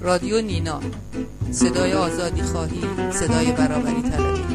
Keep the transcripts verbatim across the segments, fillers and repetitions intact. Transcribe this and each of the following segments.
رادیو نینا، صدای آزادی خواهی، صدای برابری طلبی.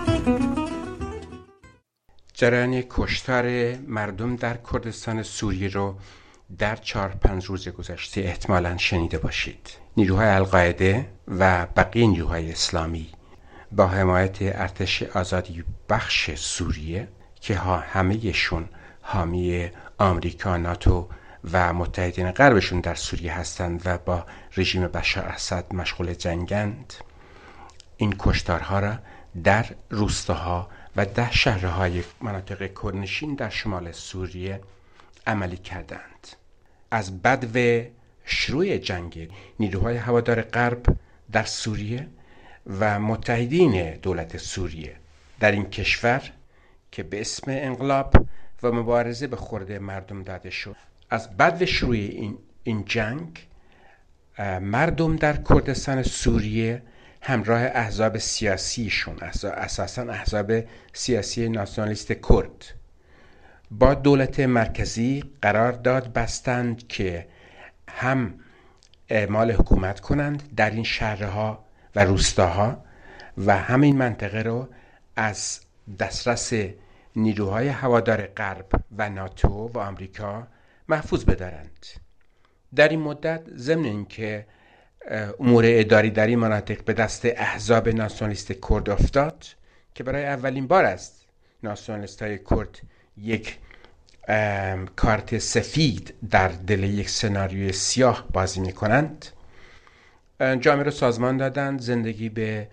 جریان کشتار مردم در کردستان سوریه رو در چهار پنج روز گذشته احتمالاً شنیده باشید. نیروهای القاعده و بقیه نیروهای اسلامی با حمایت ارتش آزادی بخش سوریه که ها همه‌شون حامی آمریکا، ناتو و متحدین غربشون در سوریه هستند و با رژیم بشار اسد مشغول جنگند، این کشتارها را در روستاها و ده شهرهای مناطق کردنشین در شمال سوریه عملی کردند. از بدو شروع جنگ نیروهای هوادار غرب در سوریه و متحدین دولت سوریه در این کشور که به اسم انقلاب و مبارزه به خورد مردم داده شد، از بدو شروع این, این جنگ مردم در کردستان سوریه همراه احزاب سیاسیشون، اساساً احزاب سیاسی ناسیونالیست کرد، با دولت مرکزی قرارداد بستند که هم اعمال حکومت کنند در این شهرها و روستاها و همین منطقه رو از دسترس نیروهای هوادار غرب و ناتو و آمریکا محفوظ بدارند. در این مدت ضمن اینکه امور اداری در این مناطق به دست احزاب ناسیونالیست کرد افتاد که برای اولین بار است ناسیونالیست‌های کرد یک کارت سفید در دل یک سناریوی سیاه بازی می‌کنند، جامعه را سازمان دادند. زندگی به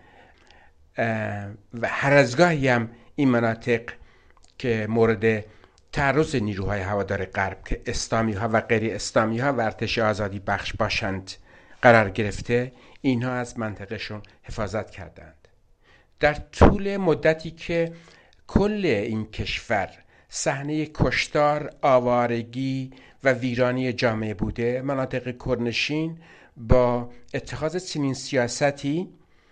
و هر از گاهی هم این مناطق که مورد تعرض نیروهای هوادار غرب که اسلامی ها و غیر اسلامی ها و ارتش آزادی بخش باشند قرار گرفته، اینها از منطقهشون حفاظت کردند. در طول مدتی که کل این کشور صحنه کشتار، آوارگی و ویرانی جامعه بوده، مناطق کردنشین با اتخاذ چنین سیاستی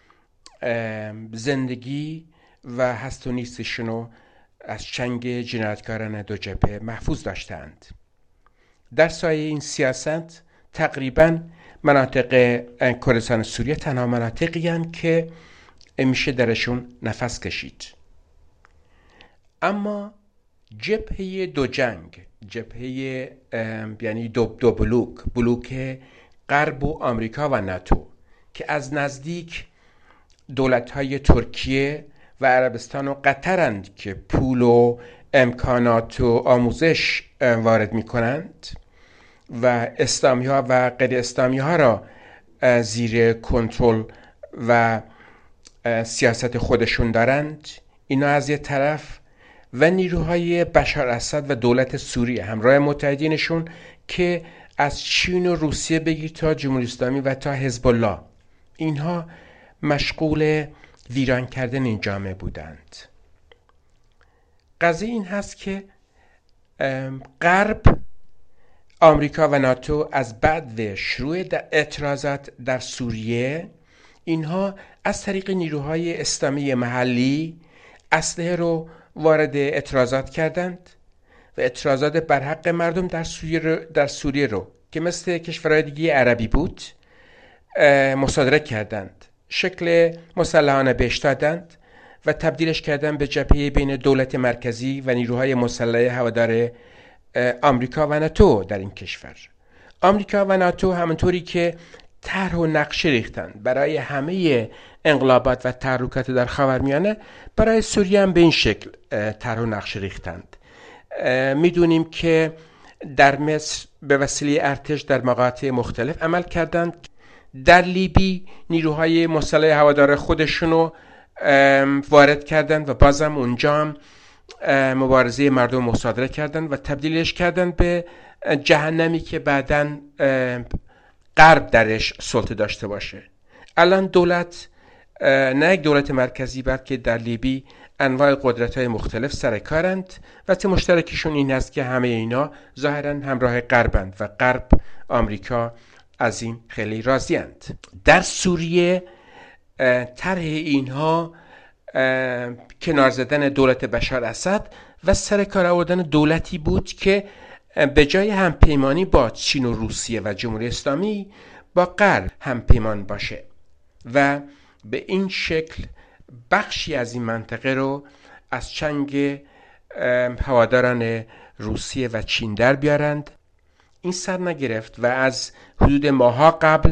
زندگی و هست و نیستشونو از چنگ جنایتکاران دو جبهه محفوظ داشتند. در سایه این سیاست تقریباً مناطق کردستان سوریه تنها مناطقی هستند که میشه درشون نفس کشید. اما جبهه دو جنگ، جبهه یعنی دو, دو بلوک، بلوک غرب و آمریکا و ناتو که از نزدیک دولت‌های ترکیه و عربستان و قطرند که پول و امکانات و آموزش وارد می‌کنند و اسلامی ها و غیر اسلامی ها را زیر کنترل و سیاست خودشون دارند، اینا از یک طرف، و نیروهای بشار اسد و دولت سوریه همراه متحدینشون که از چین و روسیه بگیر تا جمهوری اسلامی و تا حزب الله، اینها مشغول ویران کردن این جامعه بودند. قضیه این هست که غرب، آمریکا و ناتو از بعد شروع در اعتراضات در سوریه، اینها از طریق نیروهای اسلامی محلی اسلحه رو وارد اعتراضات کردند و اعتراضات بر حق مردم در سوریه رو, در سوریه رو که مثل کشورهای دیگه عربی بود مصادره کردند، شکل مسلحانه بهش دادند و تبدیلش کردند به جبهه بین دولت مرکزی و نیروهای مسلح هوادار آمریکا و ناتو در این کشور. آمریکا و ناتو همونطوری که طرح و نقشه ریختند برای همه انقلابات و تحرکات در خاورمیانه، برای سوریه هم به این شکل طرح و نقشه ریختند. میدونیم که در مصر به وسیله ارتش در مقاطع مختلف عمل کردند. در لیبی نیروهای مسلح هوادار خودشونو وارد کردند و بازم اونجا هم مبارزه مردم مصادره کردند و تبدیلش کردند به جهنمی که بعداً غرب درش سلطه داشته باشه. الان دولت، نه یک دولت مرکزی بلکه در لیبی انواع قدرت‌های مختلف سر کارند و ته مشترکشون این است که همه اینا ظاهراً همراه غربند و غرب، آمریکا از این خیلی راضی‌اند. در سوریه طرح اینها کنار زدن دولت بشار اسد و سر کار آوردن دولتی بود که به جای همپیمانی با چین و روسیه و جمهوری اسلامی با غرب همپیمان باشه و به این شکل بخشی از این منطقه رو از چنگ هواداران روسیه و چین در بیارند. این سر نگرفت و از حدود ماها قبل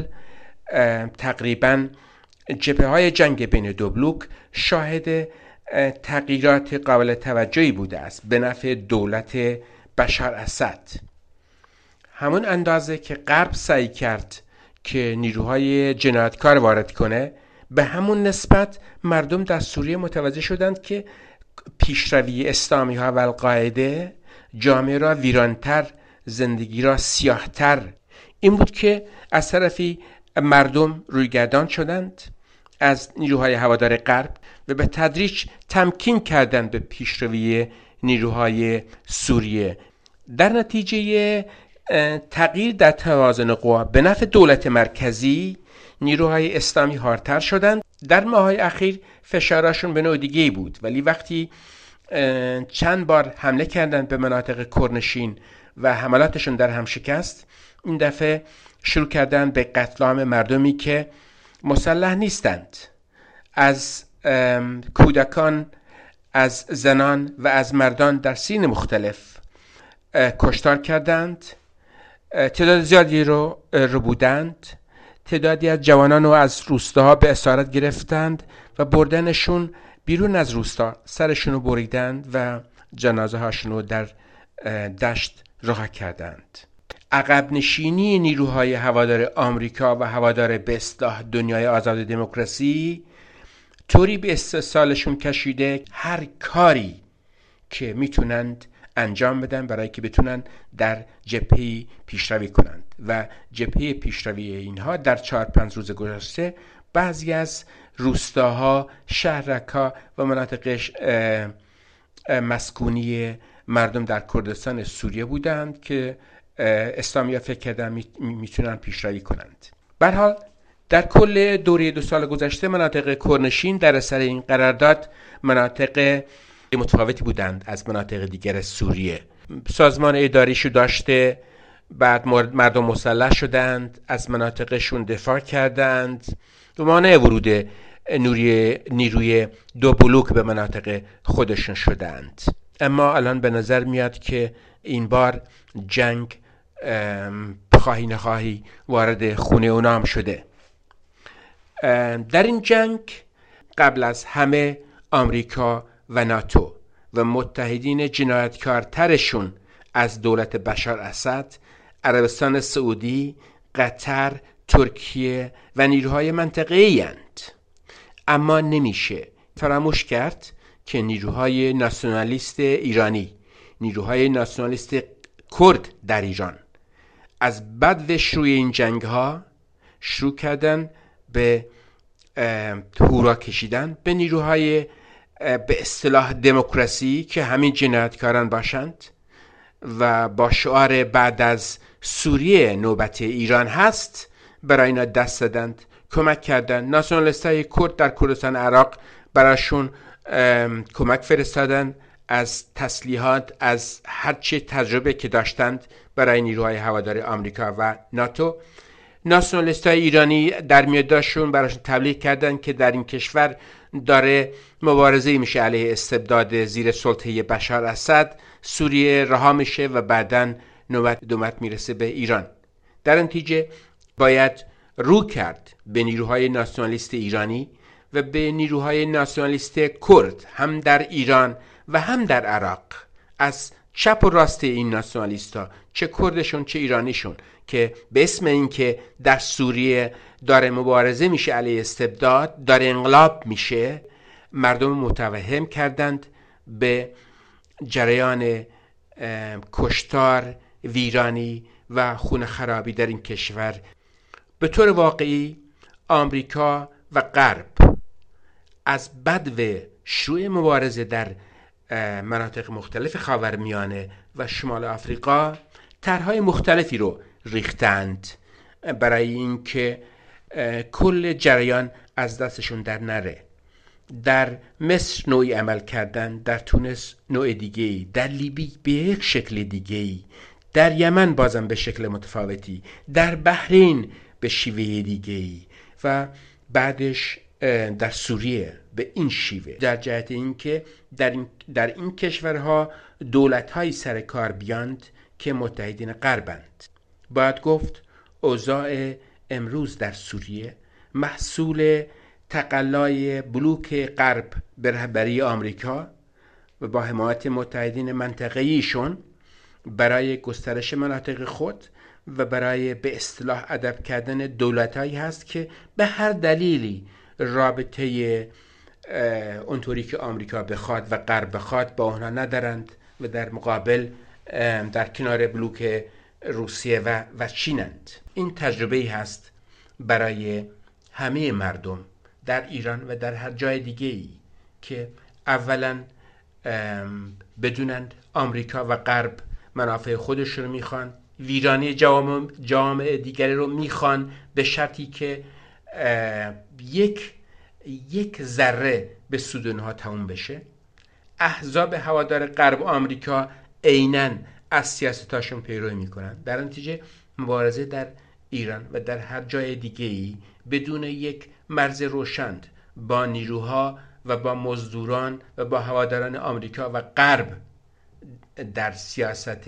تقریباً جبهه های جنگ بین دو بلوک شاهد تغییرات قابل توجهی بوده است به نفع دولت بشار اسد. همون اندازه که غرب سعی کرد که نیروهای جنایتکار وارد کنه، به همون نسبت مردم در سوریه متوجه شدند که پیشروی اسلامی ها و القاعده جامعه را ویرانتر، زندگی را سیاهتر. این بود که از طرفی مردم رویگردان شدند از نیروهای هوادار غرب و به تدریج تمکین کردند به پیشروی نیروهای سوریه. در نتیجه تغییر در توازن قوا به نفع دولت مرکزی، نیروهای اسلامی هارتر شدند. در ماه‌های اخیر فشارشون به نوع دیگه‌ای بود، ولی وقتی چند بار حمله کردند به مناطق کرنشین و حملاتشون در هم شکست، این دفعه شروع کردند به قتل عام مردمی که مسلح نیستند، از کودکان، از زنان و از مردان در سین مختلف کشتار کردند. تعداد زیادی رو رو بودند. تعدادی از جوانان رو از روستاها به اسارت گرفتند و بردنشون بیرون از روستا، سرشون رو بریدند و جنازه هاشون رو در دشت رها کردند. عقب نشینی نیروهای هوادار آمریکا و هوادار به اصلاح دنیای آزاد دموکراسی طوری به استحصالشون کشیده هر کاری که میتونند انجام بدن برای که بتونن در جبهه پیشروی کنند و جبهه پیشروی اینها در چهار پنج روز گذشته بعضی از روستاها، شهرک‌ها و مناطق مسکونی مردم در کردستان سوریه بودند که اسلامی‌ها فکر کردن میتونن پیشروی کنند. به هر حال در کل دوره دو سال گذشته مناطق کرنشین در اثر این قرارداد مناطق متفاوتی بودند از مناطق دیگر سوریه. سازمان اداریشو داشته، بعد مردم مسلح شدند، از مناطقشون دفاع کردند و مانع ورود نیروی دو بلوک به مناطق خودشون شدند. اما الان به نظر میاد که این بار جنگ خواهی نخواهی وارد خونه اونام شده. در این جنگ قبل از همه آمریکا و ناتو و متحدین جنایتکارترشون از دولت بشار اسد، عربستان سعودی، قطر، ترکیه و نیروهای منطقه‌ای اند. اما نمیشه فراموش کرد که نیروهای ناسیونالیست ایرانی، نیروهای ناسیونالیست کرد در ایران از بعد شروع این جنگ ها شروع کردن به هورا کشیدن به نیروهای به اصطلاح دموکراسی که همین جنایتکاران باشند و با شعار بعد از سوریه نوبت ایران هست برای اینا دست دادند، کمک کردند. ناسیونالیستای کرد در کردستان عراق براشون کمک فرستادند از تسلیحات، از هرچی تجربه که داشتند برای نیروهای هوادار آمریکا و ناتو. ناسیونالیستای ایرانی در میادشون براشون تبلیغ کردند که در این کشور داره مبارزه میشه علیه استبداد زیر سلطه بشار اسد، سوریه رها میشه و بعداً نوبت دومت میرسه به ایران. در نتیجه باید رو کرد به نیروهای ناسیونالیست ایرانی و به نیروهای ناسیونالیست کرد هم در ایران و هم در عراق، از چپ و راست این ناسیونالیست‌ها، چه کردشون چه ایرانیشون، که به اسم این که در سوریه داره مبارزه میشه علیه استبداد، داره انقلاب میشه، مردم متوهم کردند به جریان کشتار، ویرانی و خون خرابی در این کشور. به طور واقعی آمریکا و غرب از بدو شروع مبارزه در مناطق مختلف خاورمیانه و شمال آفریقا طرح‌های مختلفی رو ریختند برای اینکه کل جریان از دستشون در نره. در مصر نوعی عمل کردن، در تونس نوع دیگه‌ای، در لیبی به یک شکل دیگه‌ای، در یمن بازم به شکل متفاوتی، در بحرین به شیوه دیگه‌ای و بعدش در سوریه به این شیوه، در جهت اینکه در این در این کشورها دولت‌های سر کار بیاند که متحدین غربند. باید گفت اوضاع امروز در سوریه محصول تقلای بلوک غرب به رهبری آمریکا و با حمایت متحدین منطقه‌ایشون برای گسترش مناطق خود و برای به اصطلاح ادب کردن دولت‌هایی هست که به هر دلیلی رابطه اونطوری که آمریکا بخواد و غرب بخواد با اونها ندارند و در مقابل در کنار بلوک روسیه و و چینند. این تجربه‌ای هست برای همه مردم در ایران و در هر جای دیگه‌ای که اولا بدونند آمریکا و غرب منافع خودش رو میخوان، ویرانی جامعه جامعه دیگری رو میخوان، به شرطی که یک یک ذره به سود اونها تموم بشه. احزاب هوادار غرب و آمریکا عیناً از سیاستاشون پیروی میکنن. در نتیجه مبارزه در ایران و در هر جای دیگه‌ای بدون یک مرز روشن با نیروها و با مزدوران و با هواداران آمریکا و غرب در سیاست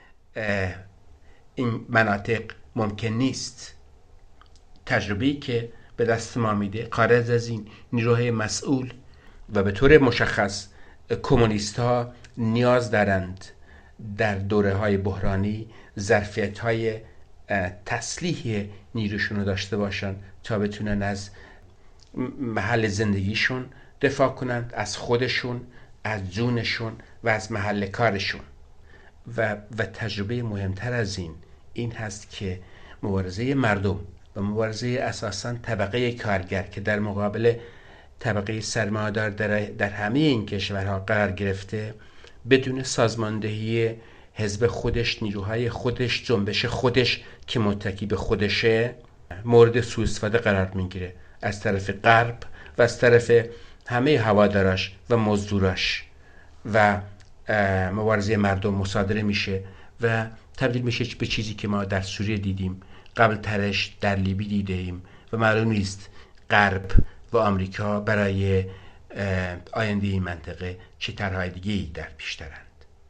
این مناطق ممکن نیست. تجربه‌ای که به دست ما میده خارج از این نیروهای مسئول و به طور مشخص کمونیست ها نیاز دارند در دوره های بحرانی ظرفیت های تسلیح نیروشون رو داشته باشن تا بتونن از محل زندگیشون دفاع کنند، از خودشون، از جونشون و از محل کارشون. و و تجربه مهمتر از این این هست که مبارزه مردم و مبارزه اساساً طبقه کارگر که در مقابل طبقه سرمایه‌دار در, در همه این کشورها قرار گرفته، بدون سازماندهی حزب خودش، نیروهای خودش، جنبش خودش که متکی به خودشه، مورد سوء استفاده قرار میگیره از طرف غرب و از طرف همه هواداراش و مزدوراش و مبارزه مردم مصادره میشه و تبدیل میشه به چیزی که ما در سوریه دیدیم، قبل ترش در لیبی دیدیم و معلوم نیست غرب و آمریکا برای آینده این منطقه چه طرح‌های دیگه‌ای در پیش دارند.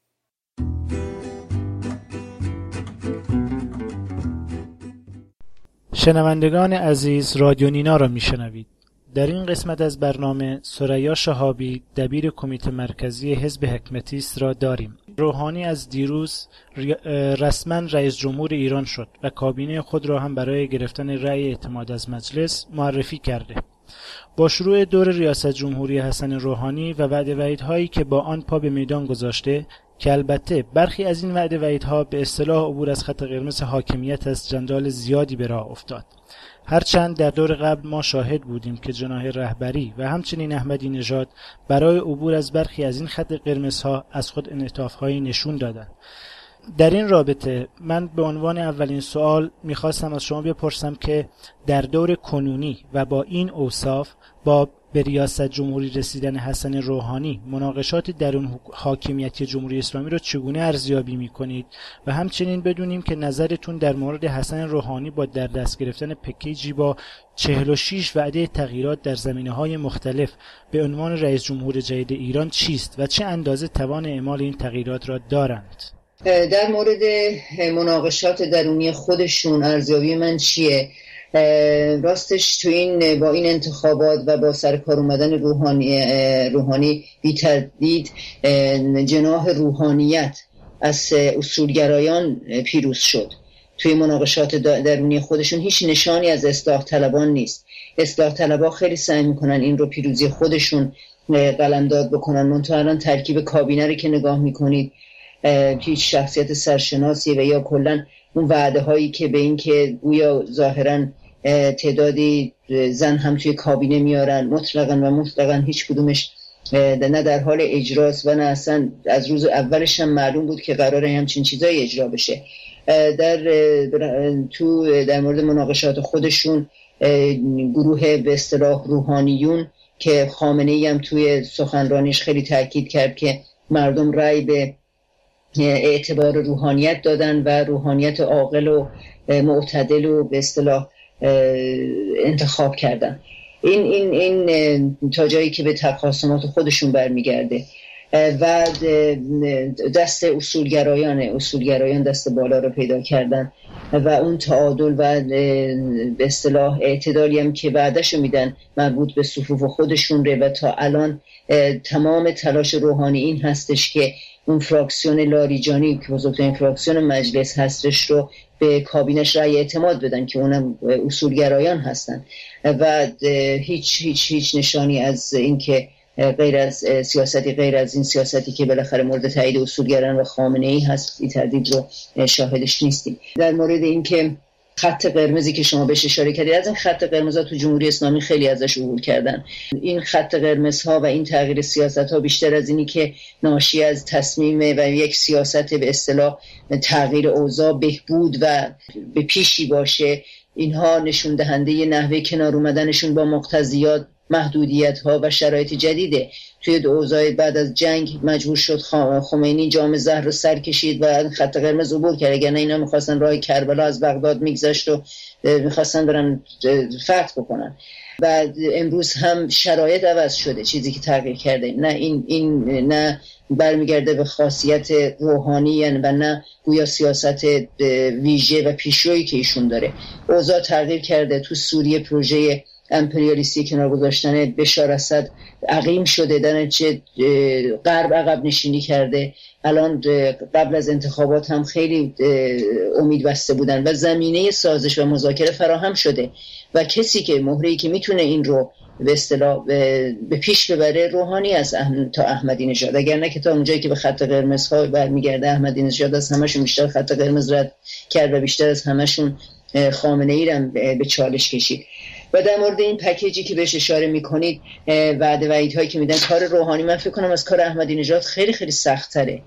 شنوندگان عزیز، رادیو نینا را میشنوید. در این قسمت از برنامه ثریا شهابی، دبیر کمیته مرکزی حزب حکمتیست را داریم. روحانی از دیروز رسما رئیس جمهور ایران شد و کابینه خود را هم برای گرفتن رأی اعتماد از مجلس معرفی کرده. با شروع دور ریاست جمهوری حسن روحانی و وعده وعیدهایی که با آن پا به میدان گذاشته، که البته برخی از این وعده وعیدها به اصطلاح عبور از خط قرمز حاکمیت از جنجال زیادی به راه افتاد. هرچند در دور قبل ما شاهد بودیم که جناح رهبری و همچنین احمدی نژاد برای عبور از برخی از این خط قرمزها از خود انعطاف‌هایی نشون دادند. در این رابطه من به عنوان اولین سوال میخواستم از شما بپرسم که در دور کنونی و با این اوصاف، با به ریاست جمهوری رسیدن حسن روحانی، مناقشات درون حاکمیتی جمهوری اسلامی را چگونه ارزیابی میکنید و همچنین بدونیم که نظرتون در مورد حسن روحانی با در دست گرفتن پکیجی با چهل و شش وعده تغییرات در زمینه‌های مختلف به عنوان رئیس جمهور جدید ایران چیست و چه اندازه توان اعمال این تغییرات را دارند؟ در مورد مناقشات درونی خودشون ارزیابی من چیه؟ راستش تو این با این انتخابات و با سرکار اومدن روحانی روحانی بی تردید جناح روحانیت از اصولگرایان پیروز شد. توی مناقشات درونی خودشون هیچ نشانی از اصلاح طلبان نیست. اصلاح طلبا خیلی سعی میکنن این رو پیروزی خودشون قلمداد بکنن. منتها الان ترکیب کابینه رو که نگاه میکنید، هیچ شخصیت سرشناسی و یا کلن اون وعده هایی که به این که گویا ظاهرا تعدادی زن هم توی کابینه میارن، مطلقاً و مطلقاً هیچ کدومش نه در حال اجراست و نه اصلا از روز اولش هم معلوم بود که قراره همچین چیزایی اجرا بشه. در تو در مورد مناقشات خودشون گروه به اصطلاح روحانیون که خامنه‌ای هم توی سخنرانیش خیلی تاکید کرد که مردم رأی به اعتبار روحانیت دادن و روحانیت عاقل و معتدل و به اصطلاح انتخاب کردن. این این این تا جایی که به تقاسمات خودشون برمیگرده و دست اصولگرایان اصولگرایان دست بالا رو پیدا کردن و اون تعادل و به اصطلاح اعتدالی هم که بعدش میدن مربوط به صفوف خودشون ره و تا الان تمام تلاش روحانی این هستش که اون فراکسیون لاریجانی که بزرگترین فراکسیون مجلس هستش رو به کابینش رأی اعتماد بدن که اونم اصولگرایان هستن و هیچ هیچ هیچ نشانی از این که غیر از سیاستی غیر از این سیاستی که بالاخره مورد تایید اصولگرایان و خامنه‌ای هست این تردید رو شاهدش نیستیم. در مورد این که خط قرمزی که شما بهش اشاره کردید، از این خط قرمزها تو جمهوری اسلامی خیلی ازش عبور کردن. این خط قرمزها و این تغییر سیاست‌ها بیشتر از اینی که ناشی از تصمیم و یک سیاست به اصطلاح تغییر اوضاع بهبود و به پیشی باشه، اینها نشون دهنده نحوه کنار اومدنشون با مقتضیات، محدودیت‌ها و شرایط جدیده. توی اوضاع بعد از جنگ مجبور شد خمینی جام زهر رو سر کشید و خط قرمز عبور کرد، اگر نه اینا می‌خواستن راه کربلا از بغداد میگذشت و می‌خواستن برن فتح بکنن. و امروز هم شرایط عوض شده، چیزی که تغییر کرده نه این این نه برمیگرده به خاصیت روحانی و نه گویا سیاست ویژه و پیشرویی که ایشون داره. اوضاع تغییر کرده. تو سوریه پروژه امپریالیستی کنار گذاشتن بشار اسد عقیم شده، در نتیجه غرب عقب نشینی کرده. الان قبل از انتخابات هم خیلی امید بسته بودن و زمینه سازش و مذاکره فراهم شده و کسی که مهره‌ای که میتونه این رو به اصطلاح به پیش ببره روحانی است تا احمدی نژاد، اگر نه که تا اونجایی که به خط قرمزها برمیگرده احمدی نژاد از همشون بیشتر خط قرمز رد کرد و بیشتر از همشون خامنه‌ای رو به چالش کشید. و در مورد این پکیجی که بهش اشاره میکنید، وعده وعیدهایی که میدن، کار روحانی من فکر کنم از کار احمدی نژاد خیلی خیلی سخت‌تره.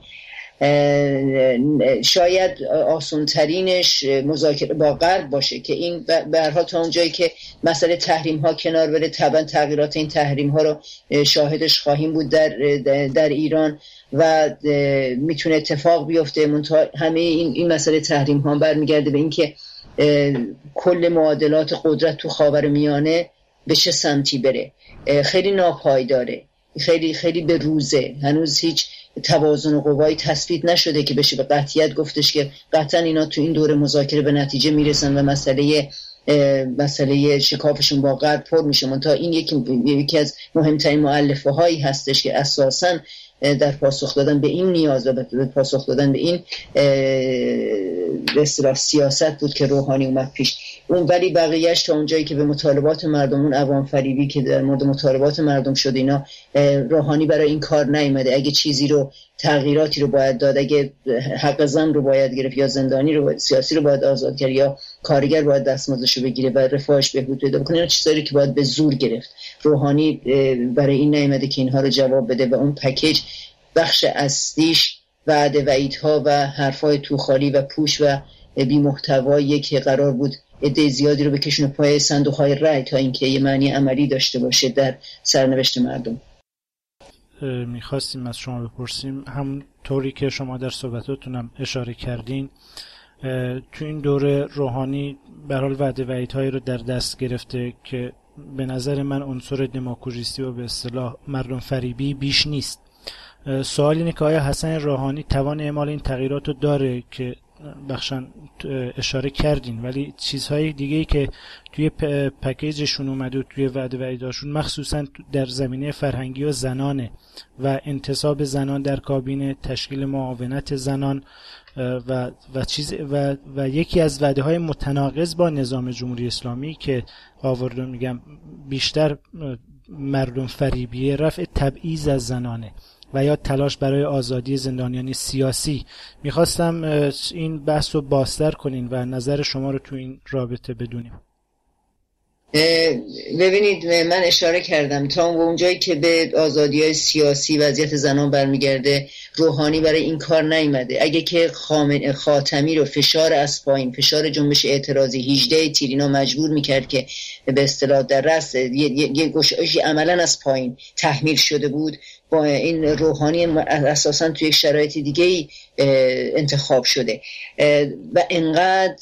شاید آسان ترینش مذاکره با غرب باشه که این به هر حال تا اونجایی که مسئله تحریم ها کنار بره، طبعا تغییرات این تحریم ها رو شاهدش خواهیم بود در در ایران و میتونه اتفاق بیفته. منتها همه این این مسئله تحریم ها برمیگرده به اینکه کل معادلات قدرت تو خاورمیانه به چه سمتی بره. خیلی ناپایداره، خیلی خیلی به روزه، هنوز هیچ توازن قوایی تثبیت نشده که بشه به قطعیت گفتش که قطعا اینا تو این دوره مذاکره به نتیجه میرسن و مسئله مسئله شکافشون با غرب پر میشه. منتها این یکی یکی از مهمترین مؤلفه هایی هستش که اساساً در پاسخ دادن به این نیاز و به پاسخ دادن به این به اصطلاح سیاست بود که روحانی اومد پیش. اون ولی بقیه‌اش تا اونجایی که به مطالبات مردم، اون عوام فریبی که در مورد مطالبات مردم شده، اینا روحانی برای این کار نیامده. اگه چیزی رو تغییراتی رو باید داد، اگه حق زن رو باید گرفت یا زندانی رو باید، سیاسی رو باید آزاد کرد یا کارگر باید دستمزدش رو بگیره و رفاهش بهبود پیدا بکنه، اینا چیزایی که باید به زور گرفت. روحانی برای این نیامده که اینها رو جواب بده و اون پکیج بخش اصلیش وعده وعیدها و حرفای توخالی و پوش و بی محتوایی که قرار بود عده زیادی رو بکشونه پای صندوق‌های رای تا اینکه یه معنی عملی داشته باشه در سرنوشت مردم. میخواستیم از شما بپرسیم، همون طوری که شما در صحبتاتونم اشاره کردین، تو این دوره روحانی به هر حال وعده وعیدهایی رو در دست گرفته که به نظر من عنصر دموکراسی و به اصطلاح مردم فریبی بیش نیست. سوال اینه که آیا حسن روحانی توان اعمال این تغییرات رو داره که بخشن اشاره کردین، ولی چیزهای دیگه‌ای که توی پکیجشون اومده و توی وعده وعیدهاشون مخصوصا در زمینه فرهنگی و زنانه و انتصاب زنان در کابینه، تشکیل معاونت زنان و و چیز و و یکی از وعده‌های متناقض با نظام جمهوری اسلامی که آوردم میگم بیشتر مردم فریبیه، رفع تبعیض از زنانه و یا تلاش برای آزادی زندانیان سیاسی. میخواستم این بحث رو بازتر کنین و نظر شما رو تو این رابطه بدونیم. ببینید، من اشاره کردم تا اونجایی که به آزادی‌های سیاسی وضعیت زنان برمیگرده، روحانی برای این کار نیامده. اگه که خاتمی رو فشار از پایین، فشار جنبش اعتراضی هجده تیر اینا مجبور میکرد که به اصطلاح در رأس یه گشایشی عملاً از پایین تحمیل شده بود، با این روحانی اساساً توی یک شرایط دیگه انتخاب شده و انقدر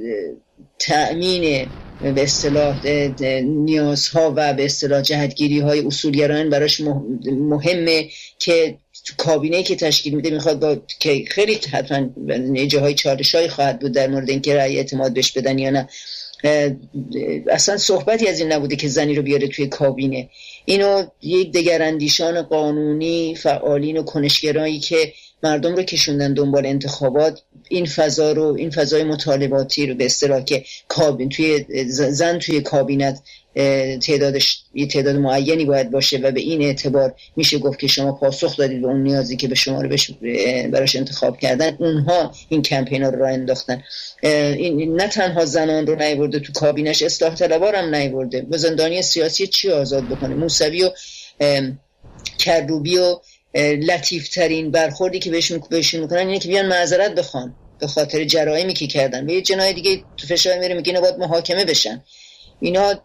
تأمین به اصطلاح نیازها و به اصطلاح جهتگیری‌های اصولگرایان براش مهمه که کابینه‌ای که تشکیل میده میخواد با که خیلی حتما جاهای چالش‌هایی خواهد بود در مورد اینکه رأی اعتماد بهش بدن یا نه. اصلا صحبتی از این نبوده که زنی رو بیاره توی کابینه. اینو یک دگراندیشان قانونی، فعالین و کنشگرایی که مردم رو کشوندن دنبال انتخابات، این فضا رو، این فضای مطالباتی رو به اصطلاح که کابین توی زن توی کابینت تعدادش یه تعداد معینی باید باشه و به این اعتبار میشه گفت که شما پاسخ دادید به اون نیازی که به شما رو براش انتخاب کردن. اونها این کمپینا رو راه انداختن. این نه تنها زنان رو نیورده تو کابینش، اصلاح طلبا رو هم نیورده. و زندانی سیاسی چی آزاد بکنه؟ موسوی و کروبی و لطیف ترین برخوردی که بهشون بهشون میکنن اینه که بیان معذرت بخوان به خاطر جرائمی که کردن. به یه جنای دیگه تو فشار میره میگه اینا باید محاکمه بشن. اینا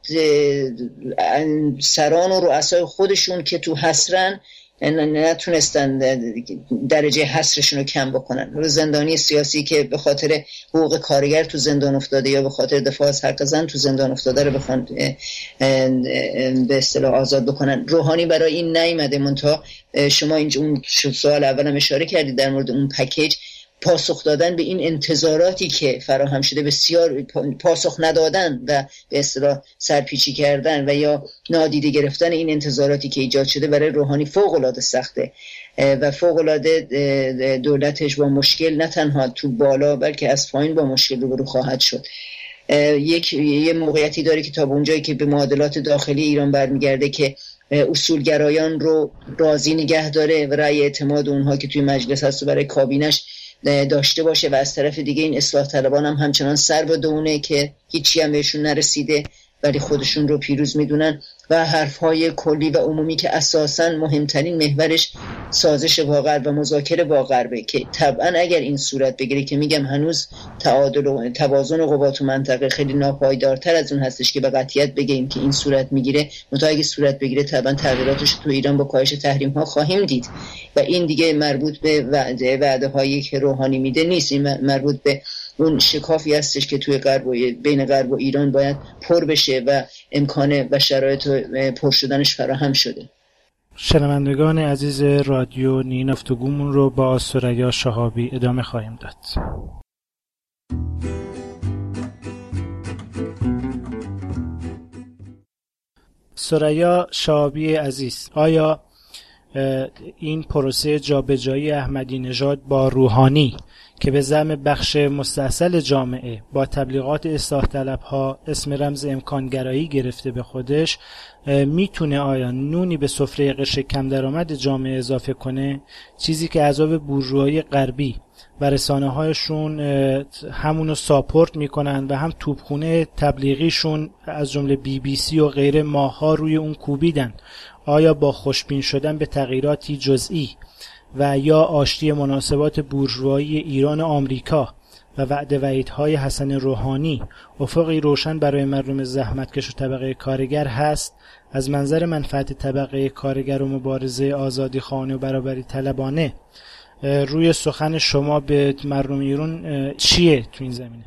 سران و رؤسای خودشون که تو حسرن نتونستن درجه حسرشون رو کم بکنن. رو زندانی سیاسی که به خاطر حقوق کارگر تو زندان افتاده یا به خاطر دفاع از حق زن تو زندان افتاده رو بخوان به اصطلاح آزاد بکنن. روحانی برای این نیامده. منتها شما اینجا اون سوال اولم اشاره کردید در مورد اون پکیج، پاسخ دادن به این انتظاراتی که فراهم شده، بسیار پاسخ ندادن و به اصطلاح سرپیچی کردن و یا نادیده گرفتن این انتظاراتی که ایجاد شده برای روحانی فوق العاده سخته و فوق العاده دولتش با مشکل نه تنها تو بالا بلکه از پایین با مشکل روبرو خواهد شد. یک یه موقعیتی داره که تا به اونجایی که به معادلات داخلی ایران برمیگرده که اصولگرایان رو راضی نگه داره و رأی اعتماد اونها که توی مجلس هست و برای کابینش داشته باشه و از طرف دیگه این اصلاح طلبان هم همچنان سر به دونه که هیچی هم بهشون نرسیده ولی خودشون رو پیروز میدونن و حرفهای کلی و عمومی که اساساً مهمترین محورش سازش با غرب و مذاکره با غربه که طبعا اگر این صورت بگیره که میگم هنوز تعادل و توازن قوا تو منطقه خیلی ناپایدارتر از اون هستش که به قطعیت بگیم که این صورت میگیره. منتها اگه صورت بگیره طبعا تغییراتش تو ایران با کاهش تحریم ها خواهیم دید و این دیگه مربوط به وعده وعده هایی که روحانی میده نیست، این مربوط به اون شکافی هستش که توی غرب و بین غرب و ایران باید پر بشه و امکان و شرایط پر شدنش فراهم شده. شنوندگان عزیز رادیو نین گفتگومون رو با ثریا شهابی ادامه خواهیم داد. ثریا شهابی عزیز، آیا این پروسه جابجایی احمدی نژاد با روحانی که به زعم بخش مستاصل جامعه با تبلیغات اصلاح طلبها اسم رمز امکانگرایی گرفته به خودش، میتونه آیا نونی به سفره قشر کم درآمد جامعه اضافه کنه؟ چیزی که احزاب بورژوایی غربی و رسانه هایشون همونو ساپورت میکنن و هم توپخونه تبلیغیشون از جمله بی بی سی و غیره ماها روی اون کوبیدن. آیا با خوشبین شدن به تغییراتی جزئی و یا آشتی مناسبات بورژوایی ایران و آمریکا و وعده وعیدهای حسن روحانی افقی روشن برای مردم زحمتکش و طبقه کارگر هست؟ از منظر منفعت طبقه کارگر و مبارزه آزادی خانه و برابری طلبانه روی سخن شما به مردم ایران چیه تو این زمینه؟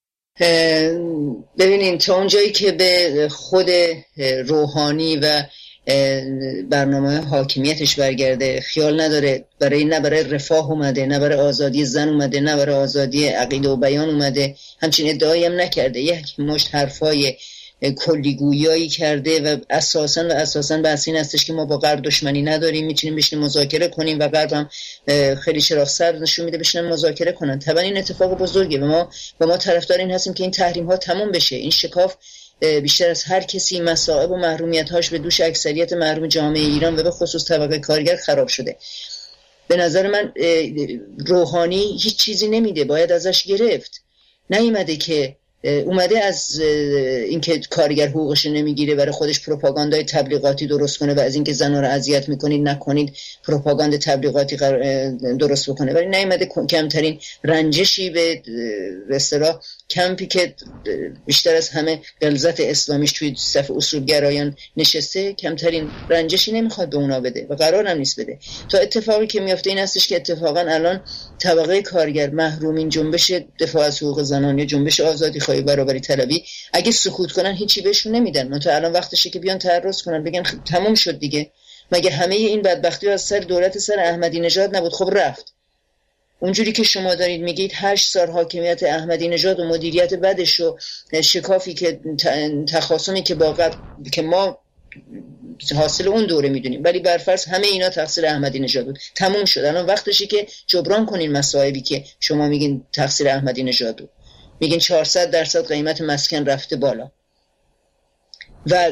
ببینین تا اونجایی که به خود روحانی و برنامه حاکمیتش برگرده خیال نداره برای نه برای رفاه اومده، نه برای آزادی زن اومده، نه برای آزادی عقیده و بیان اومده. همچین ادعایی هم نکرده. یک مشت حرفای کلیگویایی کرده و اساساً و اساساً بحث این هستش که ما با غرب دشمنی نداریم، میتونیم بشینیم مذاکره کنیم و غرب هم خیلی چراغ سر نشون میده بشینن مذاکره کنن. طبعا این اتفاق بزرگه و ما و ما طرفدار این هستیم که این تحریم ها تموم بشه. این شکاف بیشتر از هر کسی مصائب و محرومیت هاش به دوش اکثریت محروم جامعه ایران و به خصوص طبقه کارگر خراب شده. به نظر من روحانی هیچ چیزی نمیده، باید ازش گرفت. نیومده که اومده از اینکه کارگر حقوقش نمیگیره برای خودش پروپاگاندای تبلیغاتی درست کنه و از اینکه زنا رو اذیت میکنید نکنید پروپاگاند تبلیغاتی درست بکنه، ولی نیومده کمترین رنجشی به به اصطلاح کمپی که بیشتر از همه غلظت اسلامیش توی صف اصولگرایان نشسته کمترین رنجشی نمیخواد به اونا بده و قرار هم نیست بده. تا اتفاقی که میفته این هستش که اتفاقا الان طبقه کارگر محرومین جنبش دفاع از حقوق زنان یا جنبش آزادی خواهی برابری طلبی اگه سکوت کنن هیچی بهشون نمیدن. من تا الان وقتشه که بیان تعرض کنن بگن تموم شد دیگه، مگه همه این بدبختی از سر دولت سر احمدی نژاد نبود؟ خب رفت. اونجوری که شما دارید میگید هشت سال حاکمیت احمدی نژاد و مدیریت بدش و شکافی که تخاصمی که با قبل که ما حاصل اون دوره میدونیم، ولی برفرض همه اینا تقصیر احمدی نژاد بود، تموم شد. الان وقتشه که جبران کنین مسائلی که شما میگین تقصیر احمدی نژاد بود. میگین چهارصد درصد قیمت مسکن رفته بالا و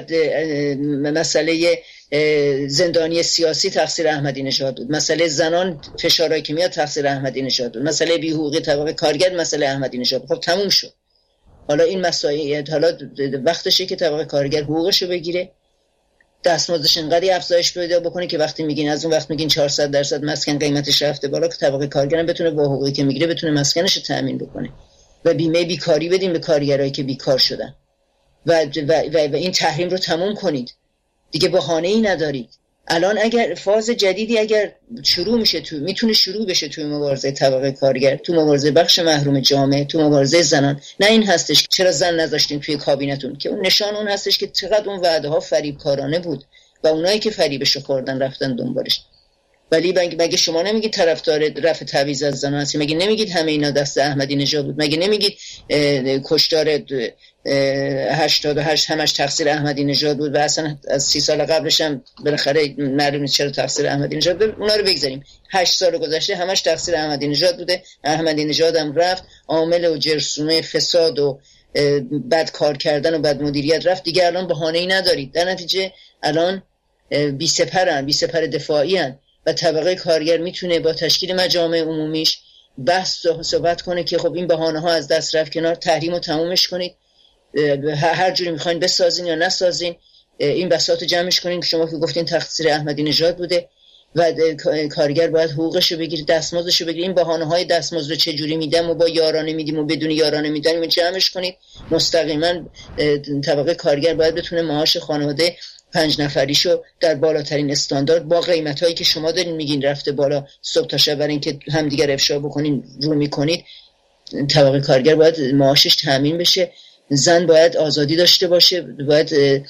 مسئله زندانی سیاسی تقصیر احمدی نژاد بود، مسئله زنان فشارهایی که میاد تقصیر احمدی نژاد بود، مسئله بی‌حقوقی طبقه کارگر مسئله احمدی نژاد بود. خب تموم شد. حالا این مسائل حالا وقتشه که طبقه کارگر حقوقشو بگیره، دستمزدش انقدر افزایش پیدا بکنه که وقتی میگین از اون وقت میگین چهارصد درصد مسکن قیمتش رفته بالا که طبقه کارگر هم بتونه با حقوقی که میگیره بتونه مسکنش رو تامین بکنه و بیمه بیکاری بدیم به کارگرایی که بیکار شدن و, و, و, و این تحریم رو تموم کنید دیگه، بهانه‌ای ندارید. الان اگر فاز جدیدی اگر شروع میشه تو میتونه شروع بشه توی مبارزه طبقه کارگر، تو مبارزه بخش محروم جامعه، تو مبارزه زنان. نه این هستش که چرا زن نذاشتین توی کابینتون، که اون نشان اون هستش که چقدر اون وعده ها فریبکارانه بود و اونایی که فریبش خوردن رفتن دنبالش. ولی مگه شما نمیگید طرفدار رفع تبعیض از زنان هستید؟ مگه نمیگید همه اینا دست احمدی نژاد بود؟ مگه نمیگید کشتار هشتاد و هشت همش تقصیر احمدی نژاد بود و اصلا از سی سال قبلش هم بالاخره معلوم نیست چرا تقصیر احمدی نژاد بود؟ اونا رو بگذاریم. هشت سال گذشته همش تقصیر احمدی نژاد بوده. احمدی نژاد هم رفت، عامل و جرثومه فساد و بد کار کردن و بد مدیریت رفت دیگه. الان بهانه‌ای ندارید. در نتیجه الان بی سپرن، بی سپر دفاعی هن و طبقه کارگر میتونه با تشکیل مجامع عمومیش بحث صحبت کنه که خب این بهانه ها از دست رفت کنار، تحریم رو تمومش کنید، هر جوری میخواین بسازین یا نسازین، این بساط جمعش کنین که شما که گفتین تقصیر احمدی نژاد بوده و کارگر باید حقوقش رو بگیره، دستمزدش رو بگیره. این بهانه های دستمزد رو چه جوری میدم و با یارانه میدیم و بدون یارانه میدیم جمعش کنید. مستقیما طبقه کارگر باید بتونه معاش خانواده پنج نفریشو در بالاترین استاندارد با قیمتایی که شما دارین میگین رفته بالا صبح تا شب برای اینکه همدیگر افشا بکنین رو میکنید، طبقه کارگر باید معاشش تامین بشه. زن باید آزادی داشته باشه، باید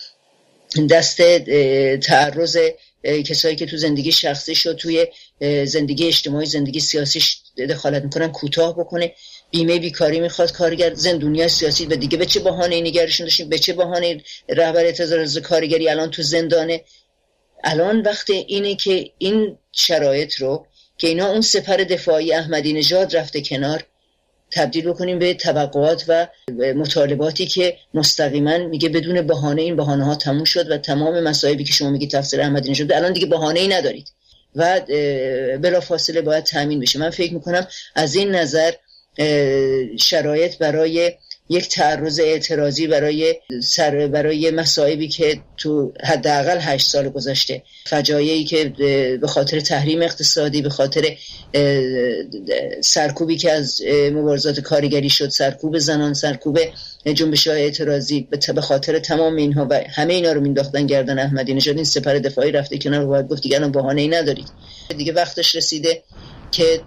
دست تعرض کسایی که تو زندگی شخصیش و توی زندگی اجتماعی زندگی سیاسیش دخالت میکنن کوتاه بکنه. بیمه بیکاری میخواد کارگر، زندونیای سیاسی و دیگه به چه بهانه‌ای نگرشون داشتیم، به چه بهانه‌ای رهبر اعتراض کارگری الان تو زندانه. الان وقت اینه که این شرایط رو که اینا اون سپر دفاعی احمدی نژاد رفته کنار تبدیل بکنیم به توقعات و مطالباتی که مستقیما میگه بدون بهانه این بهانه‌ها تموم شد و تمام مسائلی که شما میگید تفسیر احمدی نژاد الان دیگه بهانه‌ای ندارید و بلافاصله باید تامین بشه. من فکر میکنم از این نظر شرایط برای یک تعرض اعتراضی برای سر برای مصائبی که تو حداقل هشت سال گذشته، فجایعی که به خاطر تحریم اقتصادی، به خاطر سرکوبی که از مبارزات کارگری شد، سرکوب زنان، سرکوب جنبش‌های اعتراضی، به خاطر تمام اینها و همه اینا رو مینداختن گردن احمدی نژاد. این سپر دفاعی رفته کنار و باید گفت دیگه الان بهانه‌ای ندارید دیگه، وقتش رسیده که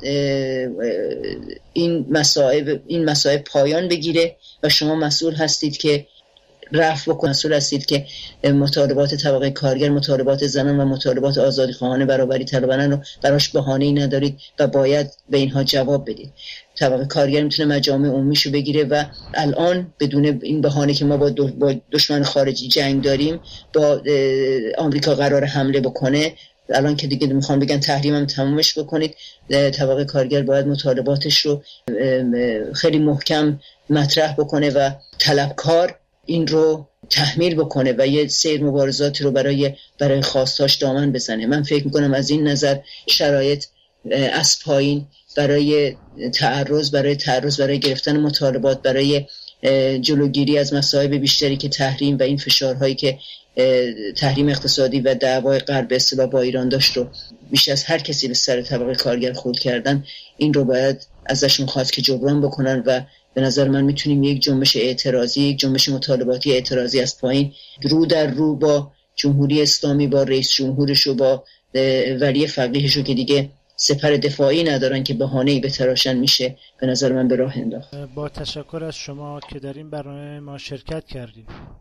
این مسائل این مسائل پایان بگیره و شما مسئول هستید که رفع بکنید، مسئول هستید که مطالبات طبقه کارگر، مطالبات زنان و مطالبات آزادی خواهان برابری طلبانان رو براش بهانه‌ای ندارید و باید به اینها جواب بدید. طبقه کارگر میتونه مجامع عمومیشو بگیره و الان بدون این بهانه که ما با دشمن خارجی جنگ داریم، با آمریکا قرار حمله بکنه، الان که دیگه میخوان بگن تحریمم تمومش بکنید، طبقه کارگر باید مطالباتش رو خیلی محکم مطرح بکنه و طلبکار این رو تحمیل بکنه و یه سیر مبارزاتی رو برای برای خواستاش دامن بزنه. من فکر میکنم از این نظر شرایط از پایین برای تعرض برای تعرض برای گرفتن مطالبات، برای جلوگیری از مصائب بیشتری که تحریم و این فشارهایی که تحریم اقتصادی و دعوای غرب به اصطلاح با ایران داشت رو بیش از هر کسی به سر طبقه کارگر خورد کردن، این رو باید ازشون خواست که جبران بکنن و به نظر من میتونیم یک جنبش اعتراضی، یک جنبش مطالباتی اعتراضی از پایین رو در رو با جمهوری اسلامی، با رئیس جمهورش و با ولی فقیهش رو که دیگه سپر دفاعی ندارن که بهانه‌ای بتراشن، میشه به نظر من به راه انداخت. با تشکر از شما که در این برنامه ما شرکت کردید.